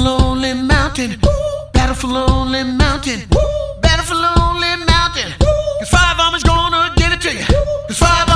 Lonely Mountain. Battle for Lonely Mountain. Battle for Lonely Mountain. 'Cause five armies gonna give it to you. 'Cause five